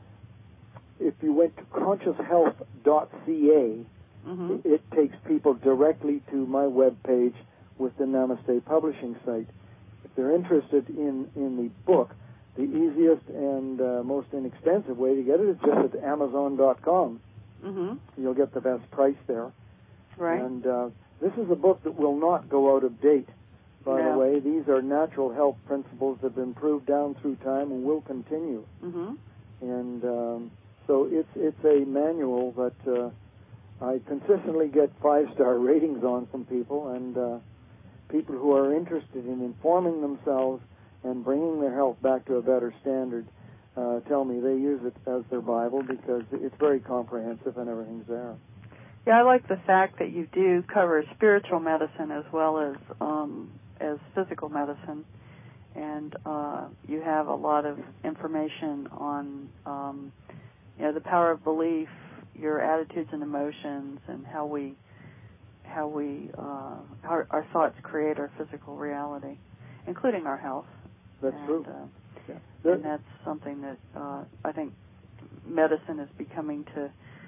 if you went to conscious health dot c a, mm-hmm. it, it takes people directly to my webpage with the Namaste publishing site. If they're interested in, in the book, the easiest and uh, most inexpensive way to get it is just at amazon dot com. Mm-hmm. You'll get the best price there. Right. And uh, this is a book that will not go out of date, by no. the way. These are natural health principles that have been proved down through time and will continue. Mm-hmm. And um, so it's it's a manual that uh, I consistently get five-star ratings on from people, and uh, people who are interested in informing themselves and bringing their health back to a better standard uh, tell me they use it as their Bible because it's very comprehensive and everything's there. Yeah, I like the fact that you do cover spiritual medicine as well as um, as physical medicine, and uh, you have a lot of information on um, you know the power of belief, your attitudes and emotions, and how we how we uh, our, our thoughts create our physical reality, including our health. That's and, true. Uh, yeah. and that's something that uh, I think medicine is becoming to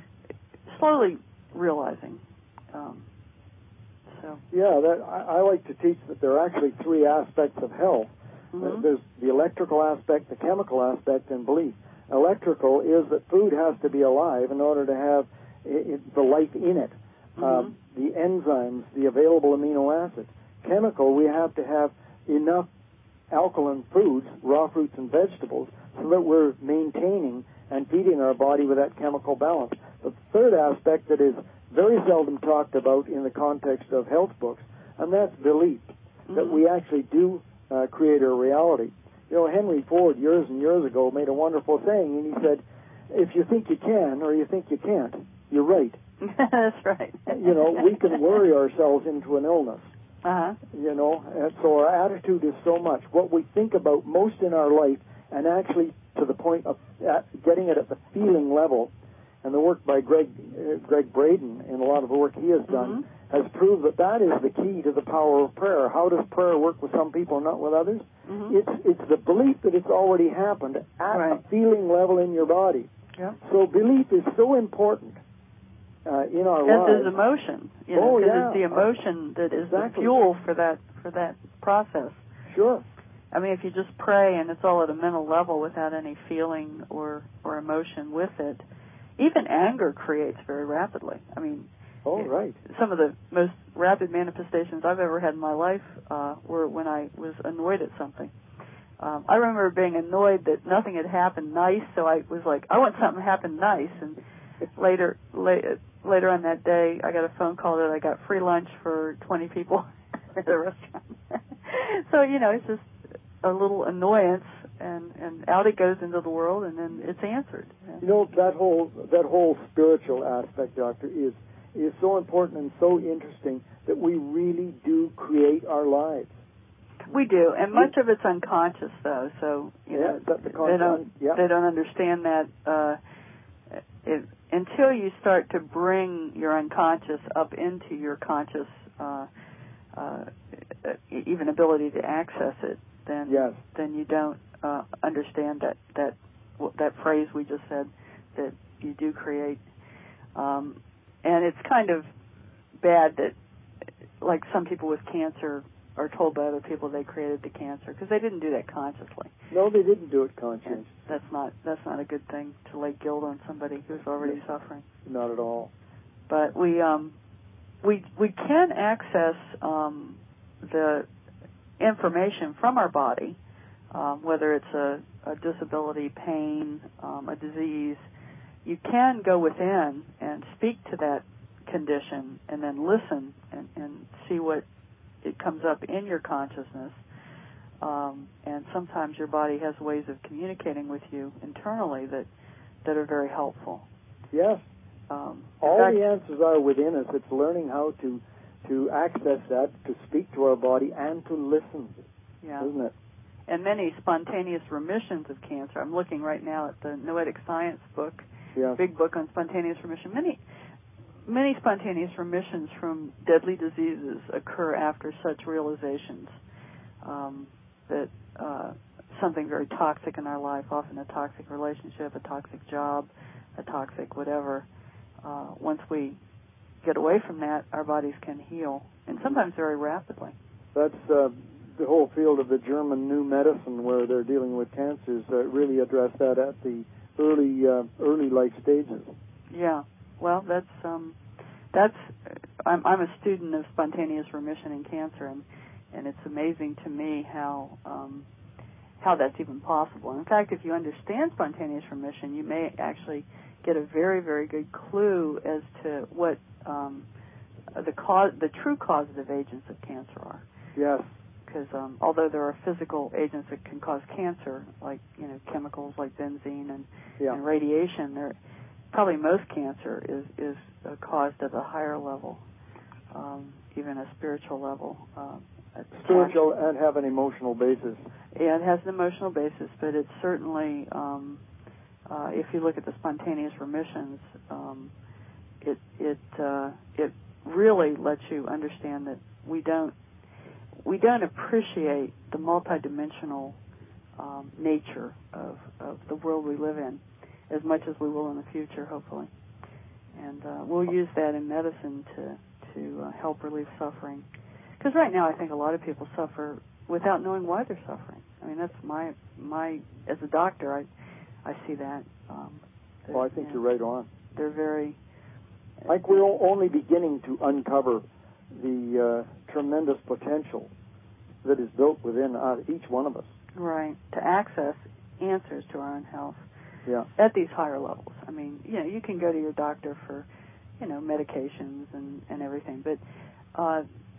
slowly realizing. Um, so yeah, that I, I like to teach that there are actually three aspects of health. mm-hmm. There's the electrical aspect, the chemical aspect, and belief. Electrical is that food has to be alive in order to have it, it, the life in it. Mm-hmm. Um, the enzymes, the available amino acids. Chemical, we have to have enough alkaline foods, raw fruits and vegetables, so that we're maintaining and feeding our body with that chemical balance. The third aspect that is very seldom talked about in the context of health books, and that's belief, mm-hmm. that we actually do uh, create our reality. You know, Henry Ford years and years ago made a wonderful saying, and he said, if you think you can or you think you can't, you're right. That's right. You know, we can worry ourselves into an illness. Uh-huh. You know, and so our attitude is so much. What we think about most in our life, and actually to the point of getting it at the feeling level, and the work by Greg uh, Greg Braden and a lot of the work he has done mm-hmm. has proved that that is the key to the power of prayer. How does prayer work with some people and not with others? Mm-hmm. It's it's the belief that it's already happened at right. a feeling level in your body. Yeah. So belief is so important. Uh, in our As lives. is emotion. You know, oh, yeah. yeah. It's the emotion that is exactly. the fuel for that for that process. Sure. I mean, if you just pray and it's all at a mental level without any feeling or, or emotion with it, even anger creates very rapidly. I mean, oh, right. some of the most rapid manifestations I've ever had in my life uh, were when I was annoyed at something. Um, I remember being annoyed that nothing had happened nice, so I was like, I want something to happen nice, and later, later, later on that day, I got a phone call that I got free lunch for twenty people at the restaurant. So, you know, it's just a little annoyance, and, and out it goes into the world, and then it's answered. You know, that whole that whole spiritual aspect, Doctor, is is so important and so interesting that we really do create our lives. We do, and much of it's unconscious, though. So you yeah, know, that's the they don't yeah. they don't understand that. Uh, it, until you start to bring your unconscious up into your conscious, uh, uh, even ability to access it, then yes. then you don't uh, understand that that that phrase we just said, that you do create. Um, and it's kind of bad that, like some people with cancer are told by other people they created the cancer, because they didn't do that consciously. No, they didn't do it consciously. That's not that's not a good thing, to lay guilt on somebody who's already no, suffering. Not at all. But we um we we can access um, the information from our body, um, whether it's a, a disability, pain, um, a disease. You can go within and speak to that condition, and then listen and, and see what it comes up in your consciousness. Um, and sometimes your body has ways of communicating with you internally that, that are very helpful. Yes. Um, All fact, the answers are within us. It's learning how to to access that, to speak to our body, and to listen. Yeah. Isn't it? And many spontaneous remissions of cancer. I'm looking right now at the Noetic Science book, Yes. big book on spontaneous remission. Many, many spontaneous remissions from deadly diseases occur after such realizations um, that uh, something very toxic in our life, often a toxic relationship, a toxic job, a toxic whatever. Uh, once we get away from that, our bodies can heal, and sometimes very rapidly. That's uh, the whole field of the German New Medicine, where they're dealing with cancers, uh, really address that at the early uh, early life stages. Yeah. Well, that's um, that's. I'm, I'm a student of spontaneous remission in cancer, and and it's amazing to me how um, how that's even possible. In fact, if you understand spontaneous remission, you may actually get a very, very good clue as to what um, the cause, the true causative agents of cancer are. Yes. Because um, although there are physical agents that can cause cancer, like you know chemicals like benzene and, yeah. and radiation, there probably most cancer is is uh, caused at a higher level, um, even a spiritual level. Uh, spiritual and have an emotional basis. Yeah, it has an emotional basis, but it's certainly, um, uh, if you look at the spontaneous remissions, um, it it uh, it really lets you understand that we don't. We don't appreciate the multidimensional um, nature of, of the world we live in as much as we will in the future, hopefully. And uh, we'll use that in medicine to to uh, help relieve suffering. Because right now, I think a lot of people suffer without knowing why they're suffering. I mean, that's my my as a doctor, I I see that. Um, well, I think you know, you're right on. They're very. Like we're only beginning to uncover the uh, tremendous potential that is built within uh, each one of us. Right, to access answers to our own health. Yeah. At these higher levels. I mean, you know, you can go to your doctor for, you know, medications and, and everything, but uh,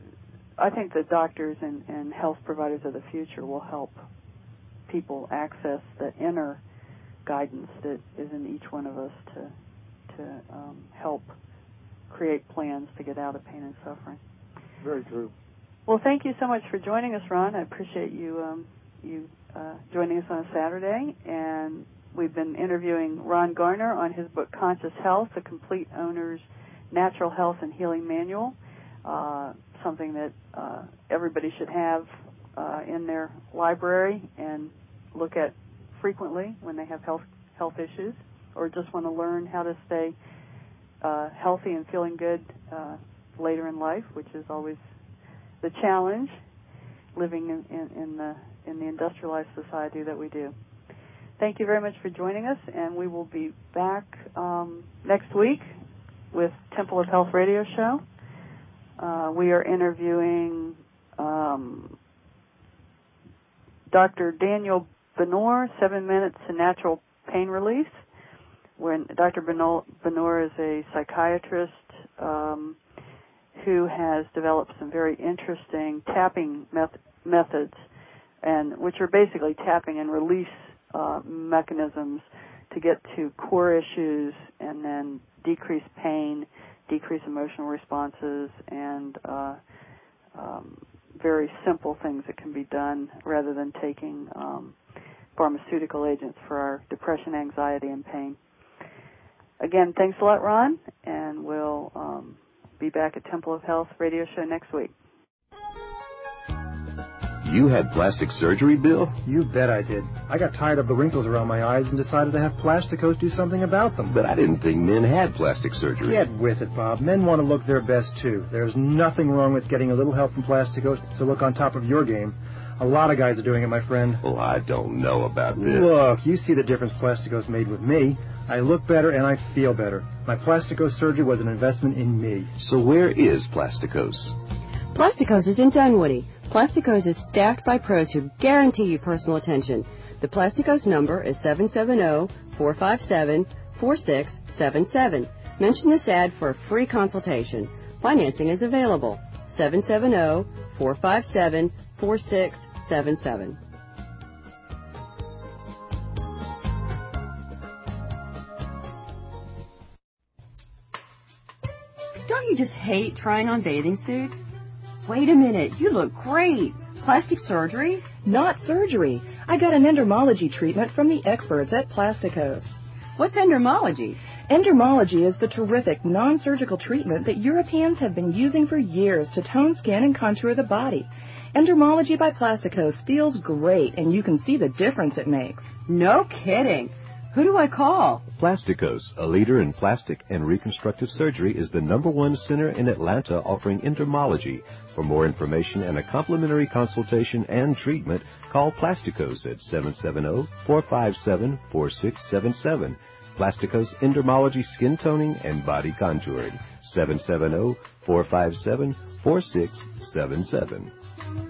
I think the doctors and, and health providers of the future will help people access the inner guidance that is in each one of us to, to um, help create plans to get out of pain and suffering. Very true. Well, thank you so much for joining us, Ron. I appreciate you um, you uh, joining us on a Saturday. And we've been interviewing Ron Garner on his book, Conscious Health, The Complete Owner's Natural Health and Healing Manual, uh, something that uh, everybody should have uh, in their library and look at frequently when they have health health issues or just want to learn how to stay uh, healthy and feeling good uh, later in life, which is always the challenge living in, in, in the in the industrialized society that we do. Thank you very much for joining us, and we will be back um, next week with Temple of Health Radio Show. Uh, we are interviewing um, Doctor Daniel Benor, Seven Minutes to Natural Pain Relief. When Doctor Benor is a psychiatrist um, who has developed some very interesting tapping met- methods, and which are basically tapping and release uh, mechanisms to get to core issues and then decrease pain, decrease emotional responses, and uh, um, very simple things that can be done rather than taking um, pharmaceutical agents for our depression, anxiety, and pain. Again, thanks a lot, Ron, and we'll um, be back at Temple of Health Radio Show next week. You had plastic surgery, Bill? You bet I did. I got tired of the wrinkles around my eyes and decided to have Plasticos do something about them. But I didn't think men had plastic surgery. Get with it, Bob. Men want to look their best, too. There's nothing wrong with getting a little help from Plasticos to look on top of your game. A lot of guys are doing it, my friend. Well, I don't know about this. Look, you see the difference Plasticos made with me. I look better and I feel better. My Plasticos surgery was an investment in me. So where is Plasticos? Plasticos is in Dunwoody. Plasticos is staffed by pros who guarantee you personal attention. The Plasticos number is seven seven zero, four five seven, four six seven seven. Mention this ad for a free consultation. Financing is available. seven seven zero, four five seven, four six seven seven. Don't you just hate trying on bathing suits? Wait a minute, you look great. Plastic surgery? Not surgery. I got an endermology treatment from the experts at Plasticos. What's endermology? Endermology is the terrific non-surgical treatment that Europeans have been using for years to tone skin and contour the body. Endermology by Plasticos feels great, and you can see the difference it makes. No kidding. Who do I call? Plasticos, a leader in plastic and reconstructive surgery, is the number one center in Atlanta offering endermology. For more information and a complimentary consultation and treatment, call Plasticos at seven seven zero, four five seven, four six seven seven. Plasticos Endermology Skin Toning and Body Contouring, seven seven zero, four five seven, four six seven seven.